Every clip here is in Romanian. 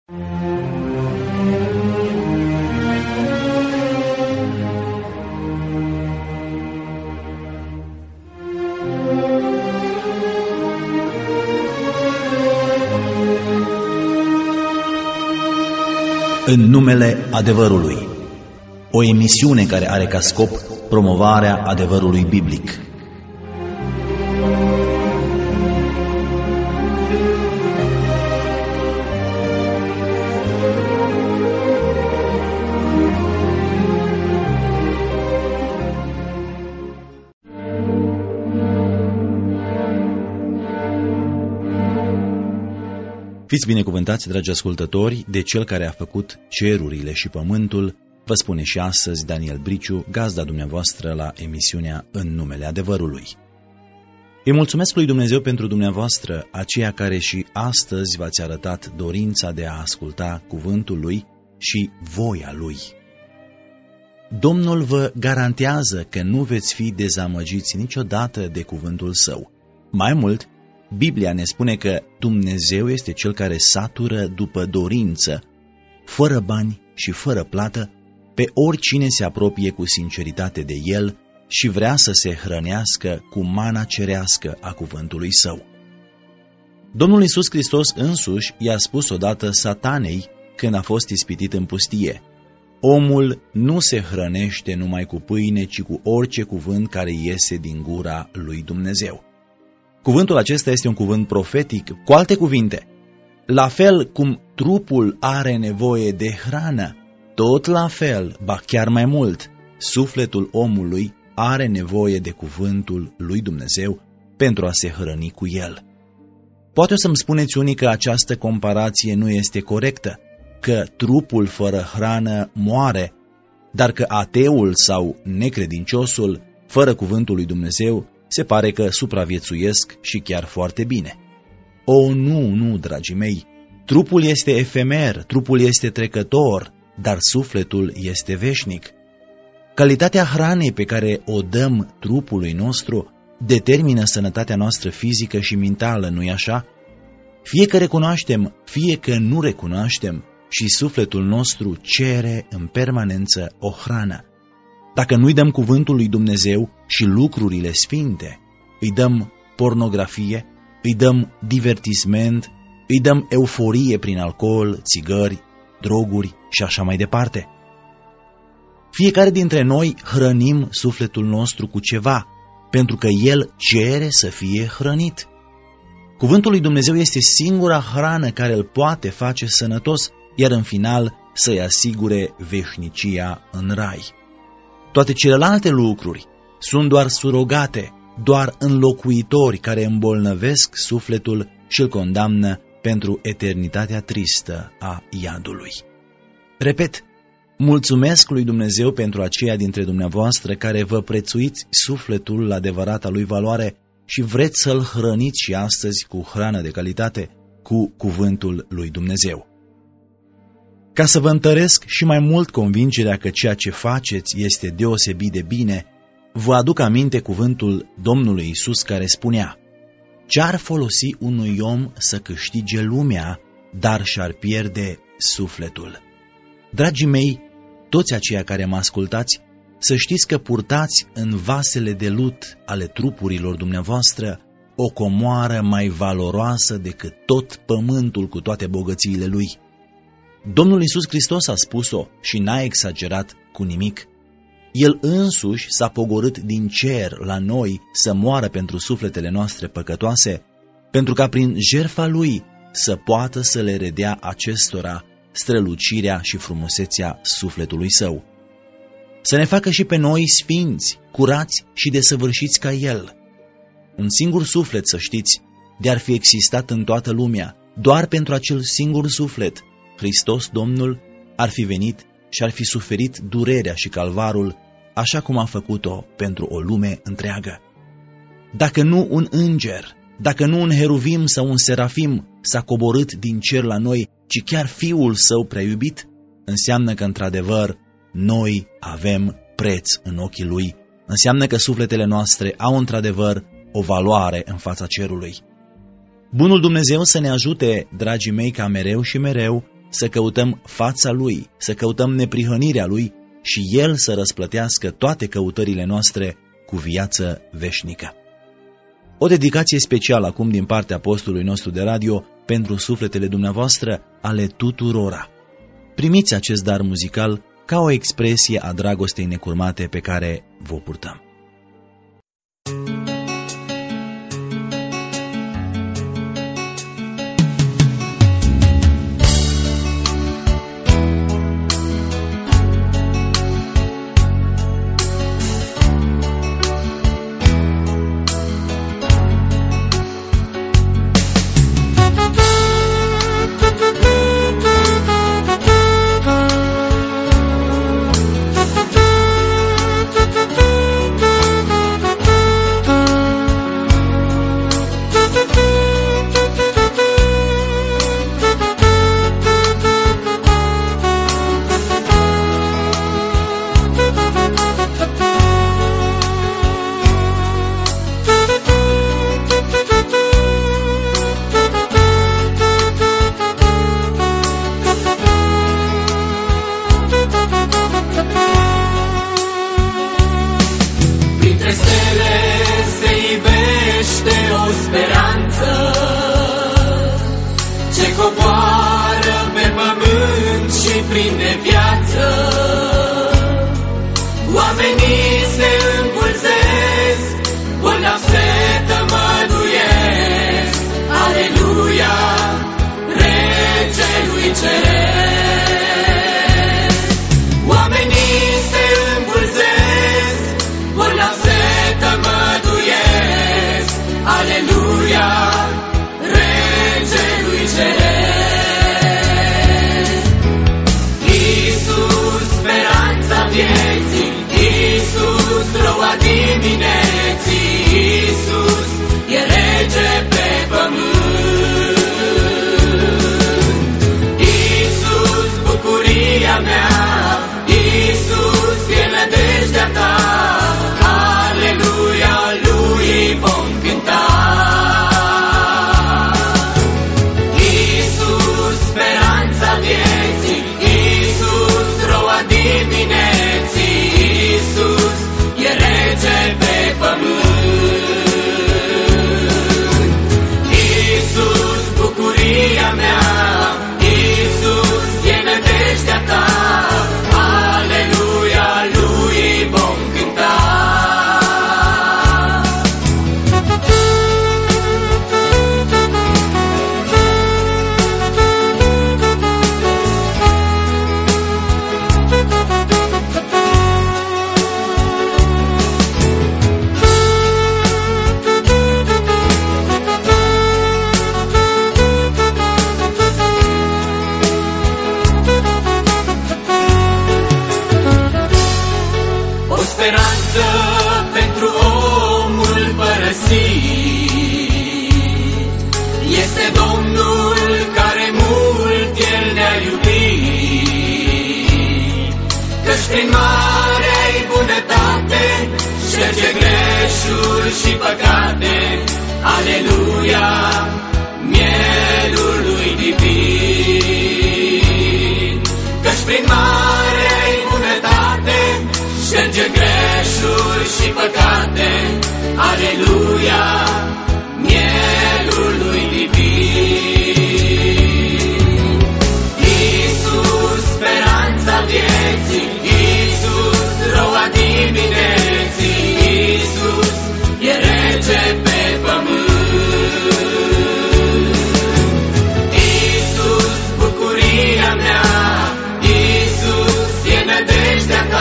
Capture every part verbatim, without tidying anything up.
În numele adevărului, o emisiune care are ca scop promovarea adevărului biblic. Fiți binecuvântați, dragi ascultători, de Cel care a făcut cerurile și pământul, vă spune și astăzi Daniel Briciu, gazda dumneavoastră la emisiunea În numele adevărului. Îi mulțumesc lui Dumnezeu pentru dumneavoastră, aceia care și astăzi v-ați arătat dorința de a asculta cuvântul Lui și voia Lui. Domnul vă garantează că nu veți fi dezamăgiți niciodată de cuvântul Său. Mai mult, Biblia ne spune că Dumnezeu este Cel care satură după dorință, fără bani și fără plată, pe oricine se apropie cu sinceritate de El și vrea să se hrănească cu mana cerească a cuvântului Său. Domnul Iisus Hristos însuși i-a spus odată Satanei când a fost ispitit în pustie: omul nu se hrănește numai cu pâine, ci cu orice cuvânt care iese din gura lui Dumnezeu. Cuvântul acesta este un cuvânt profetic. Cu alte cuvinte, la fel cum trupul are nevoie de hrană, tot la fel, ba chiar mai mult, sufletul omului are nevoie de cuvântul lui Dumnezeu pentru a se hrăni cu el. Poate o să-mi spuneți unii că această comparație nu este corectă, că trupul fără hrană moare, dar că ateul sau necredinciosul, fără cuvântul lui Dumnezeu, se pare că supraviețuiesc și chiar foarte bine. O, nu, nu, dragii mei, trupul este efemer, trupul este trecător, dar sufletul este veșnic. Calitatea hranei pe care o dăm trupului nostru determină sănătatea noastră fizică și mentală, nu-i așa? Fie că recunoaștem, fie că nu recunoaștem, și sufletul nostru cere în permanență o hrană. Dacă nu-i dăm cuvântul lui Dumnezeu și lucrurile sfinte, îi dăm pornografie, îi dăm divertisment, îi dăm euforie prin alcool, țigări, droguri și așa mai departe. Fiecare dintre noi hrănim sufletul nostru cu ceva, pentru că el cere să fie hrănit. Cuvântul lui Dumnezeu este singura hrană care îl poate face sănătos, iar în final să-i asigure veșnicia în rai. Toate celelalte lucruri sunt doar surogate, doar înlocuitori care îmbolnăvesc sufletul și îl condamnă pentru eternitatea tristă a iadului. Repet, mulțumesc lui Dumnezeu pentru aceia dintre dumneavoastră care vă prețuiți sufletul la adevărata lui valoare și vreți să-l hrăniți și astăzi cu hrană de calitate, cu cuvântul lui Dumnezeu. Ca să vă întăresc și mai mult convingerea că ceea ce faceți este deosebit de bine, vă aduc aminte cuvântul Domnului Iisus care spunea: ce-ar folosi unui om să câștige lumea, dar și-ar pierde sufletul? Dragii mei, toți aceia care mă ascultați, să știți că purtați în vasele de lut ale trupurilor dumneavoastră o comoară mai valoroasă decât tot pământul cu toate bogățiile lui. Domnul Iisus Hristos a spus-o și n-a exagerat cu nimic. El însuși s-a pogorât din cer la noi să moară pentru sufletele noastre păcătoase, pentru ca prin jertfa Lui să poată să le redea acestora strălucirea și frumusețea sufletului Său. Să ne facă și pe noi sfinți, curați și desăvârșiți ca El. Un singur suflet, să știți, de-ar fi existat în toată lumea, doar pentru acel singur suflet, Hristos Domnul ar fi venit și ar fi suferit durerea și calvarul, așa cum a făcut-o pentru o lume întreagă. Dacă nu un înger, dacă nu un heruvim sau un serafim s-a coborât din cer la noi, ci chiar Fiul Său prea iubit, înseamnă că, într-adevăr, noi avem preț în ochii Lui, înseamnă că sufletele noastre au, într-adevăr, o valoare în fața cerului. Bunul Dumnezeu să ne ajute, dragii mei, ca mereu și mereu să căutăm fața Lui, să căutăm neprihănirea Lui și El să răsplătească toate căutările noastre cu viață veșnică. O dedicație specială acum din partea postului nostru de radio pentru sufletele dumneavoastră, ale tuturora. Primiți acest dar muzical ca o expresie a dragostei necurmate pe care vă purtăm.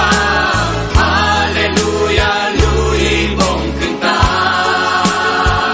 Aleluia, lui vom cânta.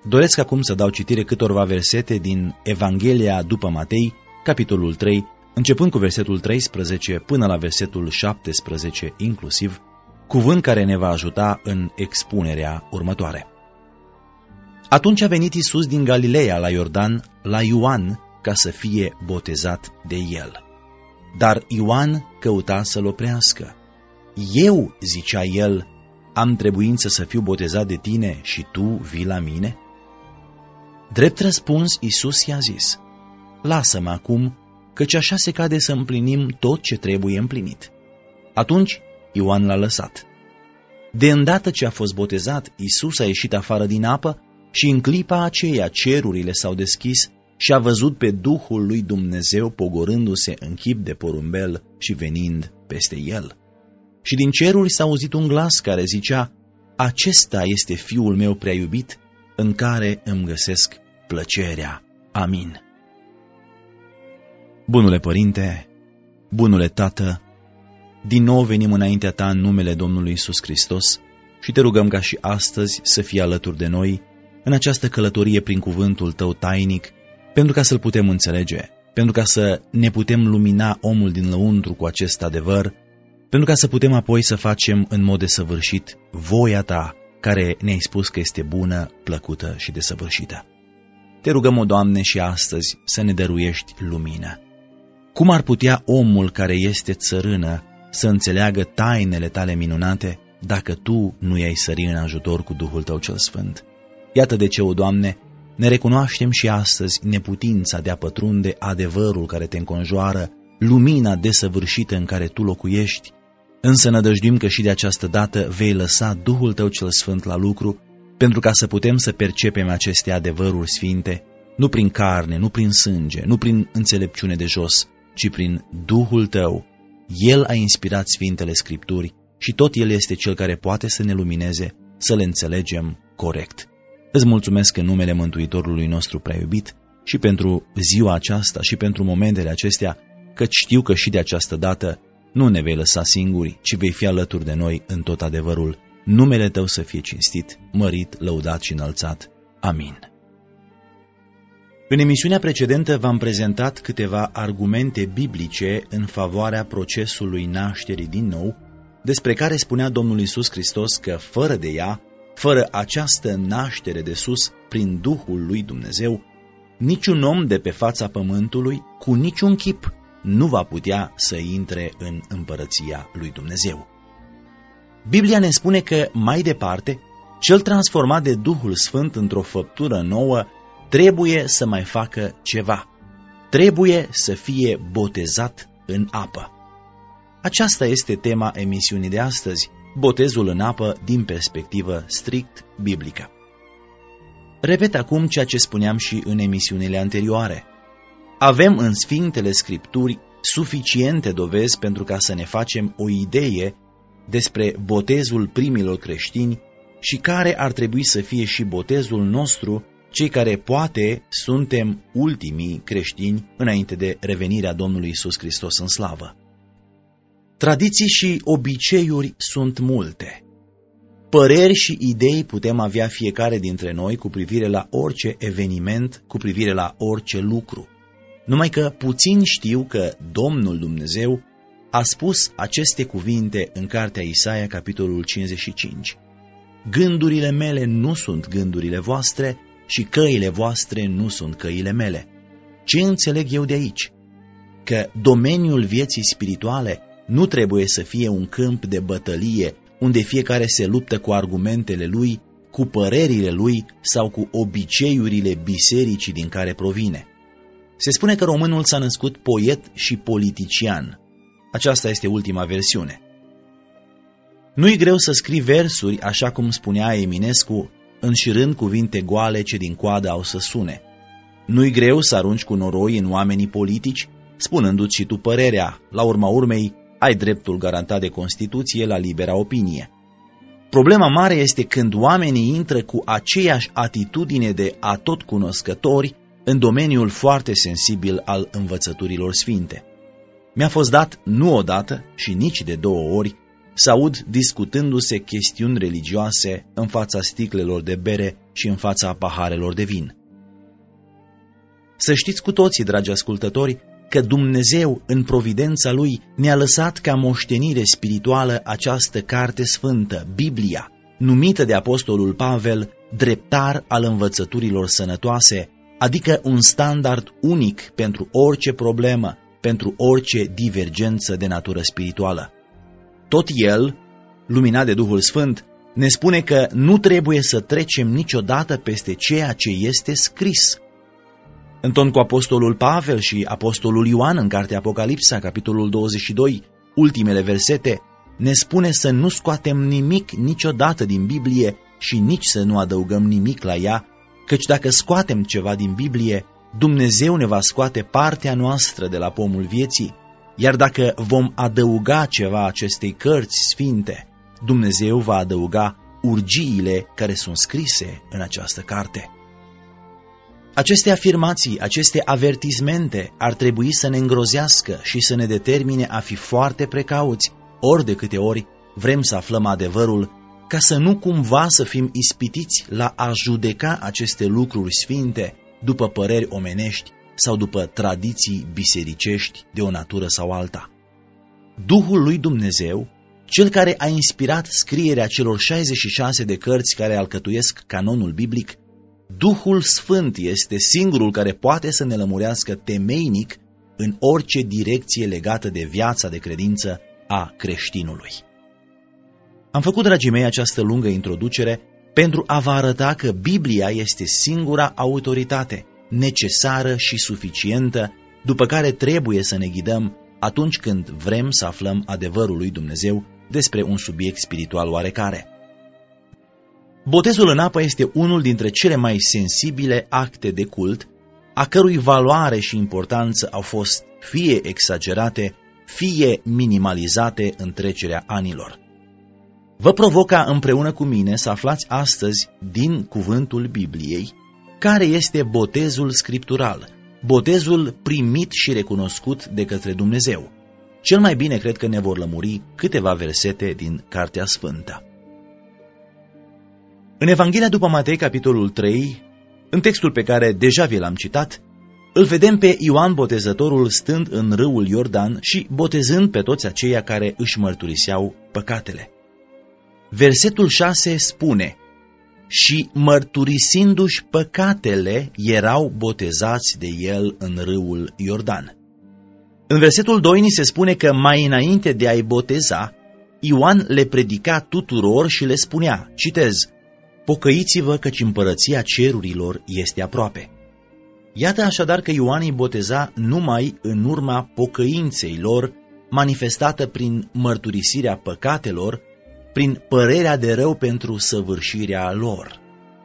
Doresc acum să dau citire câtorva versete din Evanghelia după Matei, capitolul trei, începând cu versetul treisprezece până la versetul șaptesprezece inclusiv, cuvânt care ne va ajuta în expunerea următoare. Atunci a venit Iisus din Galileea la Iordan, la Ioan, ca să fie botezat de el. Dar Ioan căuta să-l oprească. Eu, zicea el, am trebuință să fiu botezat de tine și tu vii la mine? Drept răspuns, Iisus i-a zis, lasă-mă acum, căci așa se cade să împlinim tot ce trebuie împlinit. Atunci Ioan l-a lăsat. De îndată ce a fost botezat, Iisus a ieșit afară din apă și în clipa aceea cerurile s-au deschis și a văzut pe Duhul lui Dumnezeu pogorându-se în chip de porumbel și venind peste el. Și din ceruri s-a auzit un glas care zicea, acesta este Fiul meu prea iubit, în care îmi găsesc plăcerea. Amin. Bunule Părinte, bunule Tată, din nou venim înaintea Ta în numele Domnului Iisus Hristos și Te rugăm ca și astăzi să fii alături de noi în această călătorie prin cuvântul Tău tainic, pentru ca să-L putem înțelege, pentru ca să ne putem lumina omul din lăuntru cu acest adevăr, pentru ca să putem apoi să facem în mod desăvârșit voia Ta, care ne-ai spus că este bună, plăcută și desăvârșită. Te rugăm, o Doamne, și astăzi să ne dăruiești lumină. Cum ar putea omul care este țărână să înțeleagă tainele Tale minunate dacă Tu nu i-ai sări în ajutor cu Duhul Tău cel Sfânt? Iată de ce, o Doamne, ne recunoaștem și astăzi neputința de a pătrunde adevărul care Te înconjoară, lumina desăvârșită în care Tu locuiești, însă nădăjduim că și de această dată vei lăsa Duhul Tău cel Sfânt la lucru, pentru ca să putem să percepem aceste adevăruri sfinte, nu prin carne, nu prin sânge, nu prin înțelepciune de jos, ci prin Duhul Tău. El a inspirat Sfintele Scripturi și tot El este Cel care poate să ne lumineze, să le înțelegem corect. Îți mulțumesc în numele Mântuitorului nostru prea iubit și pentru ziua aceasta și pentru momentele acestea, căci știu că și de această dată nu ne vei lăsa singuri, ci vei fi alături de noi în tot adevărul. Numele Tău să fie cinstit, mărit, lăudat și înălțat. Amin. În emisiunea precedentă v-am prezentat câteva argumente biblice în favoarea procesului nașterii din nou, despre care spunea Domnul Iisus Hristos că fără de ea, fără această naștere de sus prin Duhul lui Dumnezeu, niciun om de pe fața pământului, cu niciun chip, nu va putea să intre în împărăția lui Dumnezeu. Biblia ne spune că, mai departe, cel transformat de Duhul Sfânt într-o făptură nouă trebuie să mai facă ceva. Trebuie să fie botezat în apă. Aceasta este tema emisiunii de astăzi, botezul în apă din perspectivă strict biblică. Repet acum ceea ce spuneam și în emisiunile anterioare. Avem în Sfintele Scripturi suficiente dovezi pentru ca să ne facem o idee despre botezul primilor creștini și care ar trebui să fie și botezul nostru, cei care poate suntem ultimii creștini înainte de revenirea Domnului Iisus Hristos în slavă. Tradiții și obiceiuri sunt multe. Păreri și idei putem avea fiecare dintre noi cu privire la orice eveniment, cu privire la orice lucru. Numai că puțini știu că Domnul Dumnezeu a spus aceste cuvinte în cartea Isaia, capitolul cincizeci și cinci. Gândurile mele nu sunt gândurile voastre și căile voastre nu sunt căile mele. Ce înțeleg eu de aici? Că domeniul vieții spirituale nu trebuie să fie un câmp de bătălie unde fiecare se luptă cu argumentele lui, cu părerile lui sau cu obiceiurile bisericii din care provine. Se spune că românul s-a născut poet și politician. Aceasta este ultima versiune. Nu-i greu să scrii versuri, așa cum spunea Eminescu, înșirând cuvinte goale ce din coadă au să sune. Nu-i greu să arunci cu noroi în oamenii politici, spunându-ți și tu părerea. La urma urmei, ai dreptul garantat de Constituție la libera opinie. Problema mare este când oamenii intră cu aceeași atitudine de atotcunoscători în domeniul foarte sensibil al învățăturilor sfinte. Mi-a fost dat nu odată și nici de două ori s-aud discutându-se chestiuni religioase în fața sticlelor de bere și în fața paharelor de vin. Să știți cu toții, dragi ascultători, că Dumnezeu, în providența Lui, ne-a lăsat ca moștenire spirituală această carte sfântă, Biblia, numită de apostolul Pavel dreptar al învățăturilor sănătoase, adică un standard unic pentru orice problemă, pentru orice divergență de natură spirituală. Tot el, luminat de Duhul Sfânt, ne spune că nu trebuie să trecem niciodată peste ceea ce este scris. În ton cu apostolul Pavel și apostolul Ioan în cartea Apocalipsa, capitolul douăzeci și doi, ultimele versete, ne spune să nu scoatem nimic niciodată din Biblie și nici să nu adăugăm nimic la ea, căci dacă scoatem ceva din Biblie, Dumnezeu ne va scoate partea noastră de la pomul vieții, iar dacă vom adăuga ceva acestei cărți sfinte, Dumnezeu va adăuga urgiile care sunt scrise în această carte. Aceste afirmații, aceste avertismente ar trebui să ne îngrozească și să ne determine a fi foarte precauți ori de câte ori vrem să aflăm adevărul, ca să nu cumva să fim ispitiți la a judeca aceste lucruri sfinte după păreri omenești sau după tradiții bisericești de o natură sau alta. Duhul lui Dumnezeu, cel care a inspirat scrierea celor șaizeci și șase de cărți care alcătuiesc canonul biblic, Duhul Sfânt este singurul care poate să ne lămurească temeinic în orice direcție legată de viața de credință a creștinului. Am făcut, dragii mei, această lungă introducere pentru a vă arăta că Biblia este singura autoritate necesară și suficientă după care trebuie să ne ghidăm atunci când vrem să aflăm adevărul lui Dumnezeu despre un subiect spiritual oarecare. Botezul în apă este unul dintre cele mai sensibile acte de cult, a cărui valoare și importanță au fost fie exagerate, fie minimalizate în trecerea anilor. Vă provoc ca împreună cu mine să aflați astăzi din cuvântul Bibliei care este botezul scriptural, botezul primit și recunoscut de către Dumnezeu. Cel mai bine cred că ne vor lămuri câteva versete din Cartea Sfântă. În Evanghelia după Matei, capitolul trei, în textul pe care deja vi l-am citat, îl vedem pe Ioan Botezătorul stând în râul Iordan și botezând pe toți aceia care își mărturiseau păcatele. Versetul șase spune: și mărturisindu-și păcatele, erau botezați de el în râul Iordan. În versetul doi ni se spune că mai înainte de a-i boteza, Ioan le predica tuturor și le spunea, citez, pocăiți-vă căci împărăția cerurilor este aproape. Iată așadar că Ioan îi boteza numai în urma pocăinței lor, manifestată prin mărturisirea păcatelor, prin părerea de rău pentru săvârșirea lor.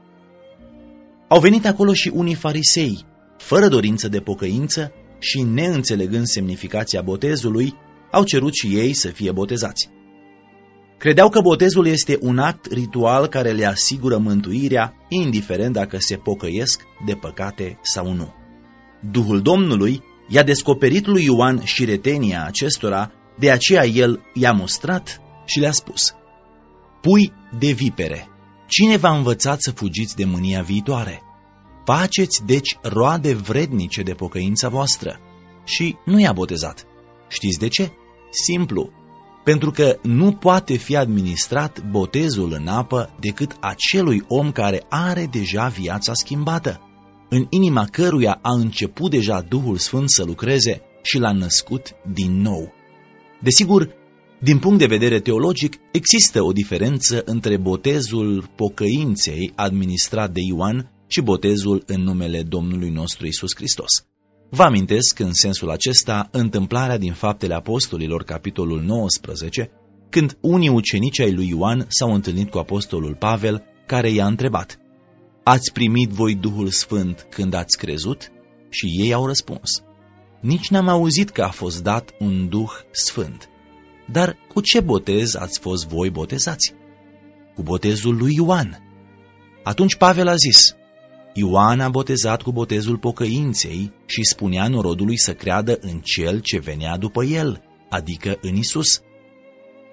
Au venit acolo și unii farisei, fără dorință de pocăință și neînțelegând semnificația botezului, au cerut și ei să fie botezați. Credeau că botezul este un act ritual care le asigură mântuirea, indiferent dacă se pocăiesc de păcate sau nu. Duhul Domnului i-a descoperit lui Ioan șiretenia acestora, de aceea el i-a mustrat și le-a spus: pui de vipere, cine v-a învățat să fugiți de mânia viitoare? Faceți deci roade vrednice de pocăința voastră. Și nu i-a botezat. Știți de ce? Simplu, pentru că nu poate fi administrat botezul în apă decât acelui om care are deja viața schimbată, în inima căruia a început deja Duhul Sfânt să lucreze și l-a născut din nou. Desigur, din punct de vedere teologic, există o diferență între botezul pocăinței administrat de Ioan și botezul în numele Domnului nostru Iisus Hristos. Vă amintesc în sensul acesta întâmplarea din Faptele Apostolilor, capitolul nouăsprezece, când unii ucenici ai lui Ioan s-au întâlnit cu apostolul Pavel, care i-a întrebat: ați primit voi Duhul Sfânt când ați crezut? Și ei au răspuns: nici n-am auzit că a fost dat un Duh Sfânt. Dar cu ce botez ați fost voi botezați? Cu botezul lui Ioan. Atunci Pavel a zis: Ioan a botezat cu botezul pocăinței și spunea norodului să creadă în cel ce venea după el, adică în Isus.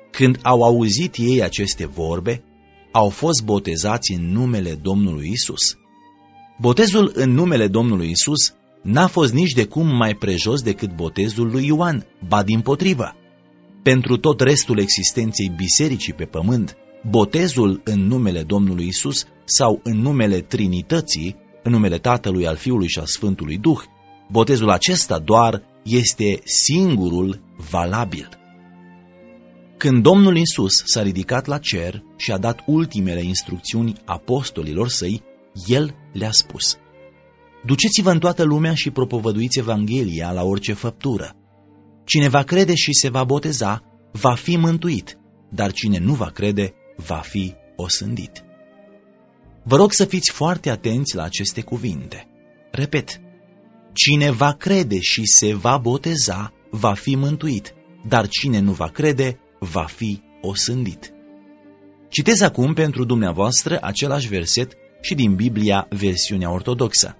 Când au auzit ei aceste vorbe, au fost botezați în numele Domnului Isus. Botezul în numele Domnului Isus n-a fost nici de cum mai prejos decât botezul lui Ioan, ba dimpotrivă. Pentru tot restul existenței bisericii pe pământ, botezul în numele Domnului Isus sau în numele Trinității, în numele Tatălui, al Fiului și al Sfântului Duh, botezul acesta doar este singurul valabil. Când Domnul Iisus s-a ridicat la cer și a dat ultimele instrucțiuni apostolilor săi, El le-a spus: duceți-vă în toată lumea și propovăduiți Evanghelia la orice făptură. Cine va crede și se va boteza, va fi mântuit, dar cine nu va crede, va fi osândit. Vă rog să fiți foarte atenți la aceste cuvinte. Repet, cine va crede și se va boteza, va fi mântuit, dar cine nu va crede, va fi osândit. Citez acum pentru dumneavoastră același verset și din Biblia, versiunea ortodoxă.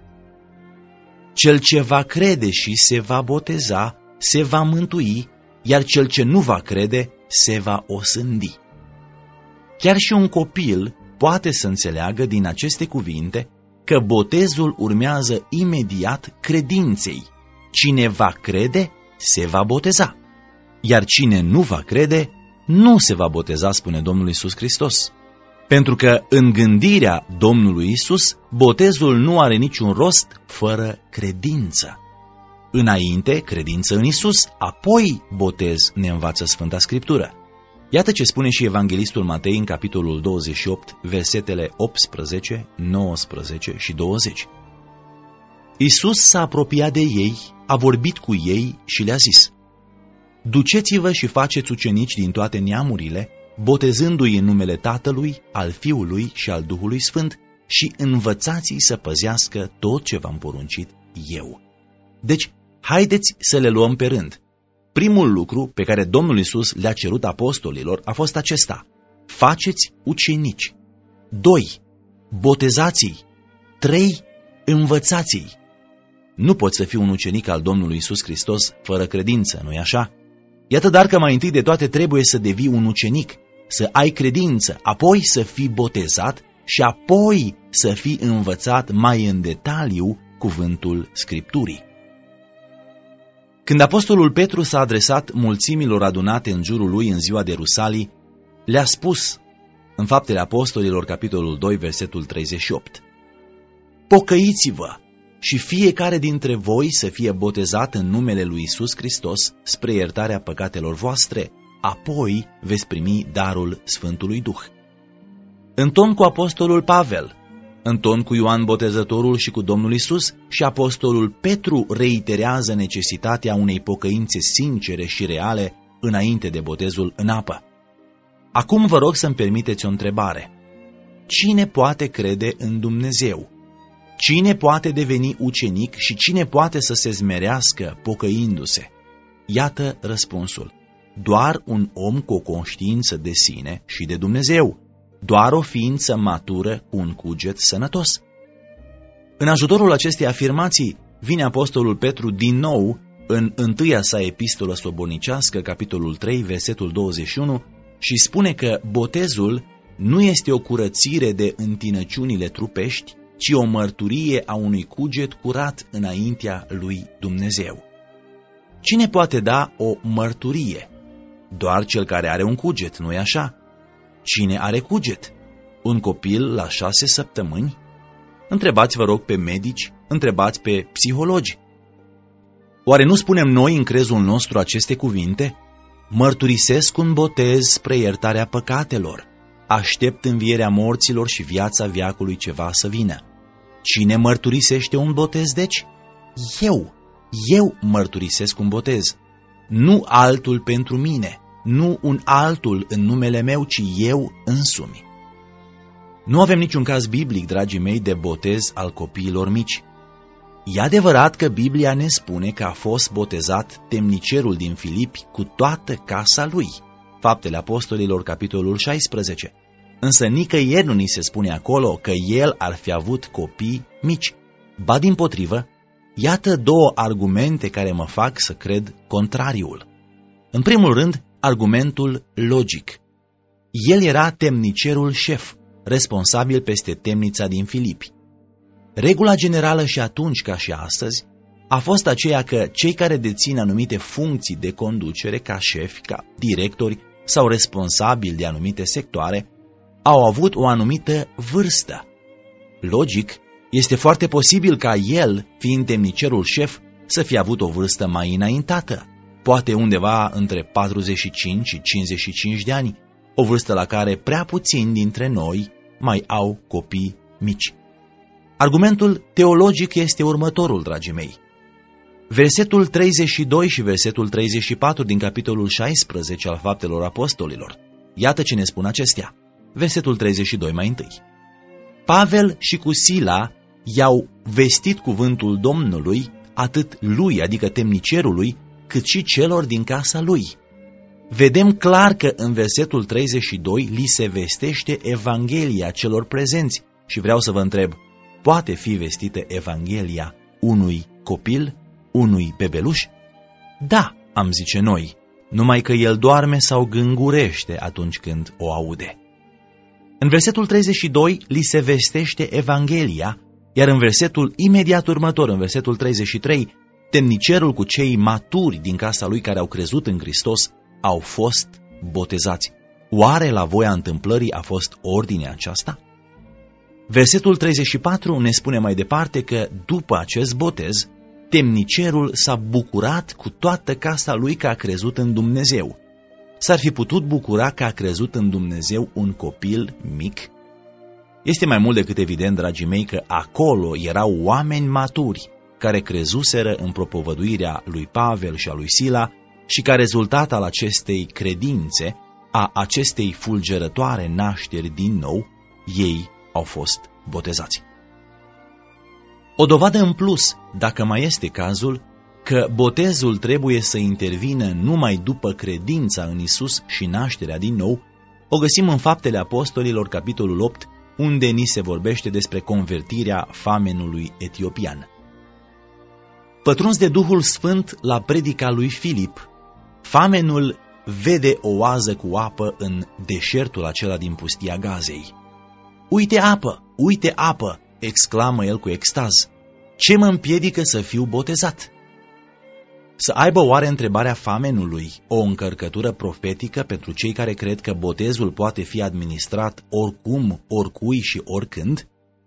Cel ce va crede și se va boteza, se va mântui, iar cel ce nu va crede, se va osândi. Chiar și un copil poate să înțeleagă din aceste cuvinte că botezul urmează imediat credinței. Cine va crede, se va boteza, iar cine nu va crede, nu se va boteza, spune Domnul Iisus Hristos. Pentru că în gândirea Domnului Iisus, botezul nu are niciun rost fără credință. Înainte, credință în Iisus, apoi botez, ne învață Sfânta Scriptură. Iată ce spune și Evanghelistul Matei în capitolul douăzeci și opt, versetele optsprezece, nouăsprezece și douăzeci. Iisus s-a apropiat de ei, a vorbit cu ei și le-a zis: duceți-vă și faceți ucenici din toate neamurile, botezându-i în numele Tatălui, al Fiului și al Duhului Sfânt și învățați-i să păzească tot ce v-am poruncit eu. Deci, haideți să le luăm pe rând. Primul lucru pe care Domnul Iisus le-a cerut apostolilor a fost acesta: faceți ucenici. Doi, botezați-i. Trei, învățați-i. Nu poți să fii un ucenic al Domnului Iisus Hristos fără credință, nu-i așa? Iată dar că mai întâi de toate trebuie să devii un ucenic, să ai credință, apoi să fii botezat și apoi să fii învățat mai în detaliu cuvântul Scripturii. Când apostolul Petru s-a adresat mulțimilor adunate în jurul lui în ziua de Rusalii, le-a spus în Faptele Apostolilor, capitolul doi, versetul treizeci și opt: pocăiți-vă și fiecare dintre voi să fie botezat în numele lui Iisus Hristos spre iertarea păcatelor voastre, apoi veți primi darul Sfântului Duh. În ton cu apostolul Pavel, în ton cu Ioan Botezătorul și cu Domnul Iisus, și apostolul Petru reiterează necesitatea unei pocăințe sincere și reale înainte de botezul în apă. Acum vă rog să-mi permiteți o întrebare. Cine poate crede în Dumnezeu? Cine poate deveni ucenic și cine poate să se smerească pocăindu-se? Iată răspunsul. Doar un om cu o conștiință de sine și de Dumnezeu. Doar o ființă matură cu un cuget sănătos. În ajutorul acestei afirmații vine apostolul Petru din nou în întâia sa epistolă slobodnicească, capitolul trei, versetul douăzeci și unu, și spune că botezul nu este o curățire de întinăciunile trupești, ci o mărturie a unui cuget curat înaintea lui Dumnezeu. Cine poate da o mărturie? Doar cel care are un cuget, nu-i așa? Cine are cuget? Un copil la șase săptămâni? Întrebați, vă rog, pe medici, întrebați pe psihologi. Oare nu spunem noi în crezul nostru aceste cuvinte? Mărturisesc un botez spre iertarea păcatelor. Aștept învierea morților și viața veacului ce va să vină. Cine mărturisește un botez, deci? Eu. Eu mărturisesc un botez. Nu altul pentru mine, nu un altul în numele meu, ci eu însumi. Nu avem niciun caz biblic, dragii mei, de botez al copiilor mici. E adevărat că Biblia ne spune că a fost botezat temnicerul din Filipi cu toată casa lui. Faptele Apostolilor, capitolul șaisprezece. Însă nicăieri nu ni se spune acolo că el ar fi avut copii mici. Ba dimpotrivă, iată două argumente care mă fac să cred contrariul. În primul rând, argumentul logic. El era temnicerul șef, responsabil peste temnița din Filipi. Regula generală și atunci ca și astăzi a fost aceea că cei care dețin anumite funcții de conducere ca șefi, ca directori sau responsabili de anumite sectoare au avut o anumită vârstă. Logic, este foarte posibil ca el, fiind temnicerul șef, să fie avut o vârstă mai înaintată, poate undeva între patruzeci și cinci și cincizeci și cinci de ani, o vârstă la care prea puțini dintre noi mai au copii mici. Argumentul teologic este următorul, dragii mei. Versetul treizeci și doi și versetul treizeci și patru din capitolul șaisprezece al Faptelor Apostolilor. Iată ce ne spun acestea. Versetul treizeci și doi mai întâi. Pavel și cu Sila i-au vestit cuvântul Domnului atât lui, adică temnicerului, cât și celor din casa lui. Vedem clar că în versetul treizeci și doi li se vestește Evanghelia celor prezenți și vreau să vă întreb, poate fi vestită Evanghelia unui copil, unui bebeluș? Da, am zice noi, numai că el doarme sau gângurește atunci când o aude. În versetul treizeci și doi li se vestește Evanghelia, iar în versetul imediat următor, în versetul treizeci și trei, temnicerul cu cei maturi din casa lui care au crezut în Hristos au fost botezați. Oare la voia întâmplării a fost ordinea aceasta? Versetul treizeci și patru ne spune mai departe că după acest botez, temnicerul s-a bucurat cu toată casa lui că a crezut în Dumnezeu. S-ar fi putut bucura că a crezut în Dumnezeu un copil mic? Este mai mult decât evident, dragii mei, că acolo erau oameni maturi care crezuseră în propovăduirea lui Pavel și a lui Sila și ca rezultat al acestei credințe, a acestei fulgerătoare nașteri din nou, ei au fost botezați. O dovadă în plus, dacă mai este cazul, că botezul trebuie să intervină numai după credința în Isus și nașterea din nou, o găsim în Faptele Apostolilor, capitolul opt, unde ni se vorbește despre convertirea famenului etiopian. Pătruns de Duhul Sfânt la predica lui Filip, famenul vede o oază cu apă în deșertul acela din pustia Gazei. Uite apă, uite apă, exclamă el cu extaz. Ce mă împiedică să fiu botezat? Să aibă oare întrebarea famenului o încărcătură profetică pentru cei care cred că botezul poate fi administrat oricum, oricui și oricând?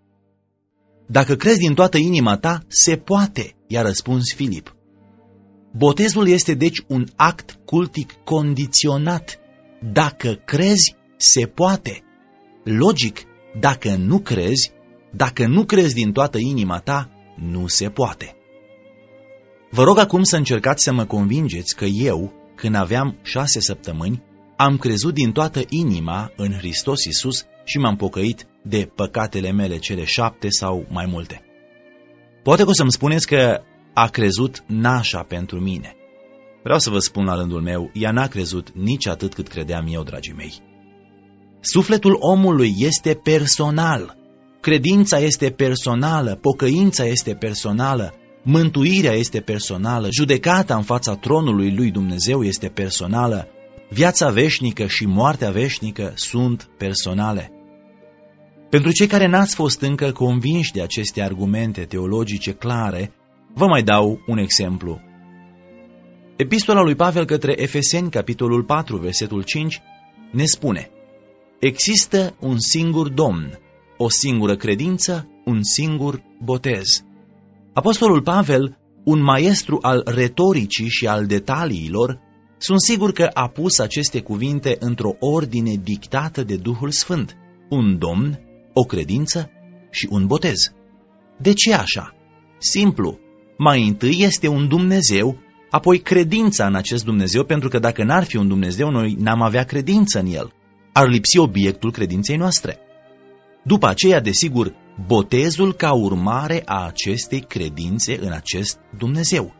Dacă crezi din toată inima ta, se poate, i-a răspuns Filip. Botezul este deci un act cultic condiționat. Dacă crezi, se poate. Logic, dacă nu crezi, dacă nu crezi din toată inima ta, nu se poate. Vă rog acum să încercați să mă convingeți că eu, când aveam șase săptămâni, am crezut din toată inima în Hristos Iisus și m-am pocăit de păcatele mele cele șapte sau mai multe. Poate că o să-mi spuneți că a crezut nașa pentru mine. Vreau să vă spun la rândul meu, ea n-a crezut nici atât cât credeam eu, dragii mei. Sufletul omului este personal, credința este personală, pocăința este personală, mântuirea este personală, judecata în fața tronului lui Dumnezeu este personală, viața veșnică și moartea veșnică sunt personale. Pentru cei care n-ați fost încă convinși de aceste argumente teologice clare, vă mai dau un exemplu. Epistola lui Pavel către Efeseni, capitolul patru, versetul cinci, ne spune: există un singur Domn, o singură credință, un singur botez. Apostolul Pavel, un maestru al retoricii și al detaliilor, sunt sigur că a pus aceste cuvinte într-o ordine dictată de Duhul Sfânt: un Domn, o credință și un botez. De ce așa? Simplu, mai întâi este un Dumnezeu, apoi credința în acest Dumnezeu, pentru că dacă n-ar fi un Dumnezeu, noi n-am avea credință în El. Ar lipsi obiectul credinței noastre. După aceea, desigur, botezul ca urmare a acestei credințe în acest Dumnezeu.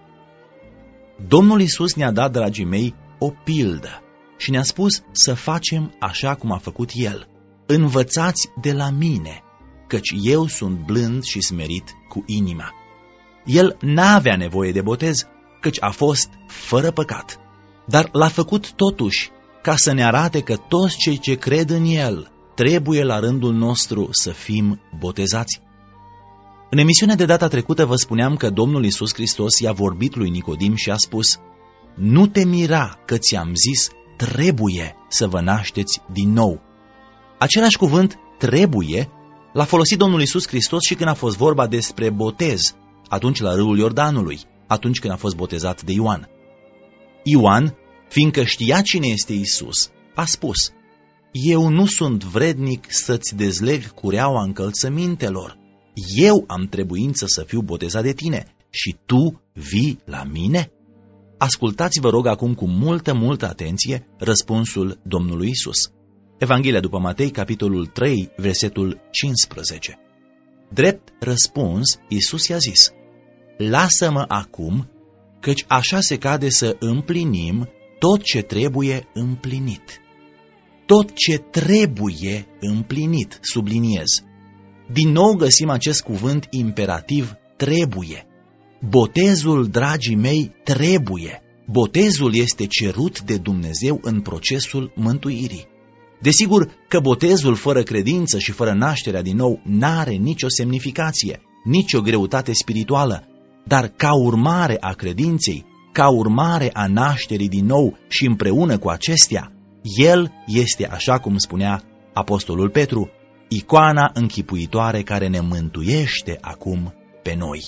Domnul Iisus ne-a dat, dragii mei, o pildă și ne-a spus să facem așa cum a făcut El. Învățați de la mine, căci eu sunt blând și smerit cu inima. El n-avea nevoie de botez, căci a fost fără păcat. dar l-a făcut totuși ca să ne arate că toți cei ce cred în El trebuie la rândul nostru să fim botezați. În emisiunea de data trecută vă spuneam că Domnul Iisus Hristos i-a vorbit lui Nicodim și a spus: nu te mira că ți-am zis, trebuie să vă nașteți din nou. Același cuvânt, trebuie, l-a folosit Domnul Iisus Hristos și când a fost vorba despre botez, atunci la râul Iordanului, atunci când a fost botezat de Ioan. Ioan, fiindcă știa cine este Iisus, a spus: eu nu sunt vrednic să-ți dezleg cureaua încălțămintelor. Eu am trebuință să fiu botezat de tine și tu vii la mine? Ascultați, vă rog, acum cu multă, multă atenție răspunsul Domnului Iisus. Evanghelia după Matei, capitolul trei, versetul cincisprezece. Drept răspuns, Iisus i-a zis: lasă-mă acum, căci așa se cade să împlinim tot ce trebuie împlinit. Tot ce trebuie împlinit, subliniez. Din nou găsim acest cuvânt imperativ, trebuie. Botezul, dragii mei, trebuie. Botezul este cerut de Dumnezeu în procesul mântuirii. Desigur că botezul fără credință și fără nașterea din nou n-are nicio semnificație, nicio greutate spirituală, dar ca urmare a credinței, ca urmare a nașterii din nou și împreună cu acestea, el este, așa cum spunea apostolul Petru, icoana închipuitoare care ne mântuiește acum pe noi.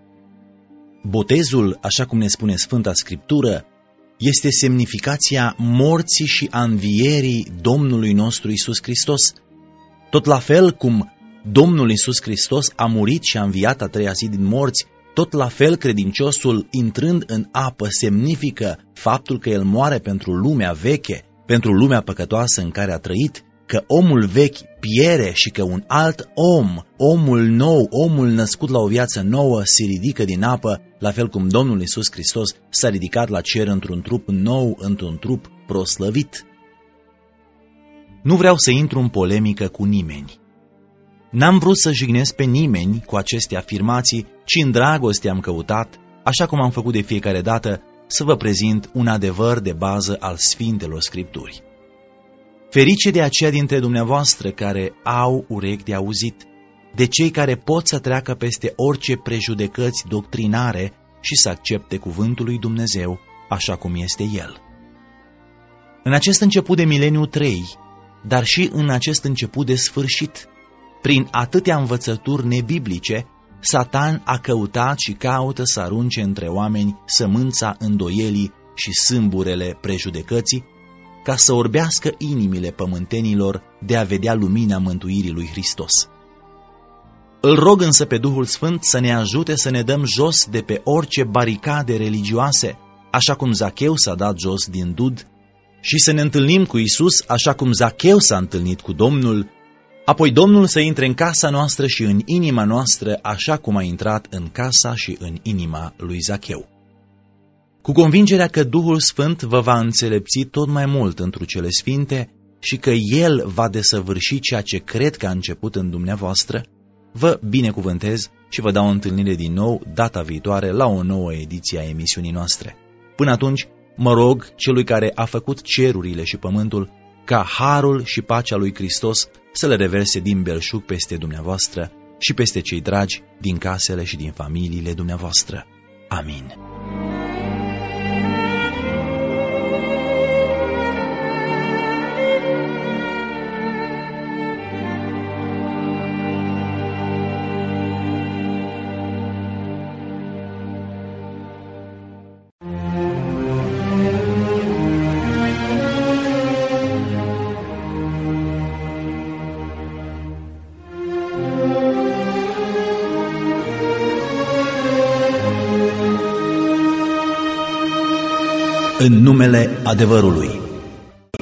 Botezul, așa cum ne spune Sfânta Scriptură, este semnificația morții și a învierii Domnului nostru Iisus Hristos. Tot la fel cum Domnul Iisus Hristos a murit și a înviat a treia zi din morți, tot la fel credinciosul intrând în apă semnifică faptul că el moare pentru lumea veche, pentru lumea păcătoasă în care a trăit, că omul vechi piere și că un alt om, omul nou, omul născut la o viață nouă, se ridică din apă, la fel cum Domnul Iisus Hristos s-a ridicat la cer într-un trup nou, într-un trup proslăvit. Nu vreau să intru în polemică cu nimeni. N-am vrut să jignesc pe nimeni cu aceste afirmații, ci în dragoste am căutat, așa cum am făcut de fiecare dată, să vă prezint un adevăr de bază al Sfintelor Scripturi. Ferice de aceia dintre dumneavoastră care au urechi de auzit, de cei care pot să treacă peste orice prejudecăți doctrinare și să accepte cuvântul lui Dumnezeu așa cum este el. În acest început de mileniu trei, dar și în acest început de sfârșit, prin atâtea învățături nebiblice, Satan a căutat și caută să arunce între oameni sămânța îndoielii și sâmburele prejudecății, ca să orbească inimile pământenilor de a vedea lumina mântuirii lui Hristos. Îl rog însă pe Duhul Sfânt să ne ajute să ne dăm jos de pe orice baricade religioase, așa cum Zacheu s-a dat jos din dud, și să ne întâlnim cu Iisus așa cum Zacheu s-a întâlnit cu Domnul, apoi Domnul să intre în casa noastră și în inima noastră așa cum a intrat în casa și în inima lui Zacheu. Cu convingerea că Duhul Sfânt vă va înțelepți tot mai mult întru cele sfinte și că El va desăvârși ceea ce cred că a început în dumneavoastră, vă binecuvântez și vă dau o întâlnire din nou data viitoare la o nouă ediție a emisiunii noastre. Până atunci, mă rog Celui care a făcut cerurile și pământul, ca harul și pacea lui Hristos să le reverse din belșug peste dumneavoastră și peste cei dragi din casele și din familiile dumneavoastră. Amin. În numele adevărului.